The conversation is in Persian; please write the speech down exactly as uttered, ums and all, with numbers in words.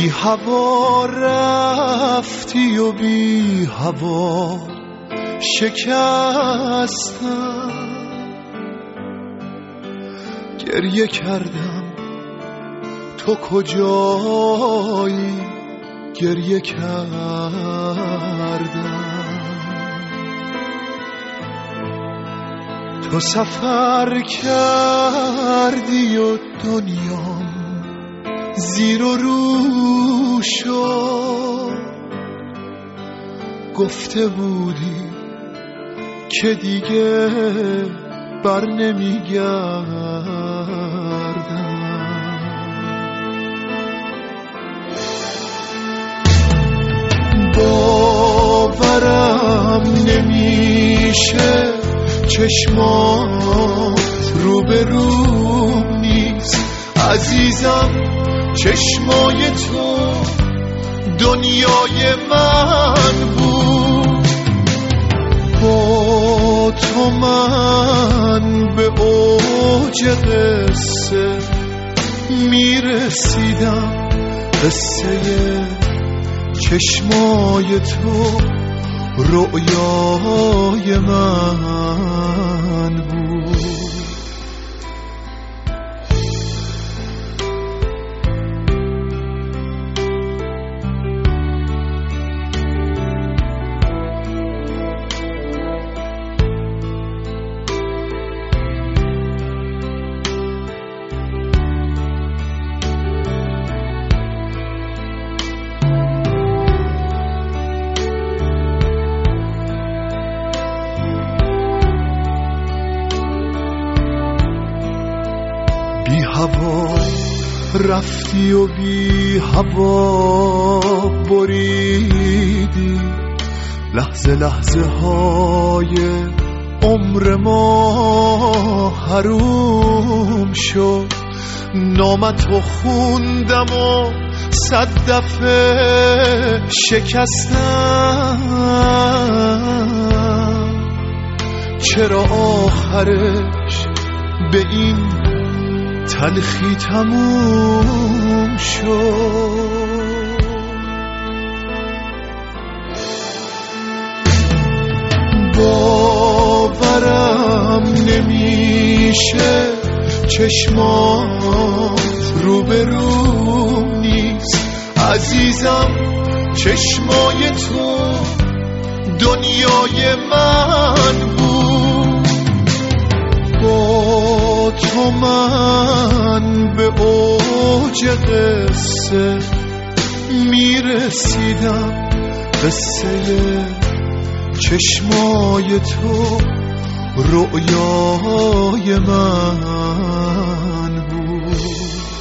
بی هوا رفتی و بی هوا شکستم، گریه کردم تو کجایی، گریه کردم. تو سفر کردی و دنیام زیر و رو شد، گفته بودی که دیگه بر نمیگردم. باورم نمیشه چشمات رو به رو نیست عزیزم، چشمای تو دنیای من بود. با تو من به اوج قصه میرسیدم، قصه چشمای تو رؤیای من بود. بی هوا رفتی و بی هوا بریدی، لحظه لحظه های عمر ما حروم شد. نامتو خوندم و صد دفعه شکستم، چرا آخرش به این تلخی تموم شد؟ باورم نمیشه چشمات رو به رو نیست عزیزم، چشمای تو دنیای من بود. با تو من به اوج قصه میرسیدم، قصه چشمای تو رؤیای من بود.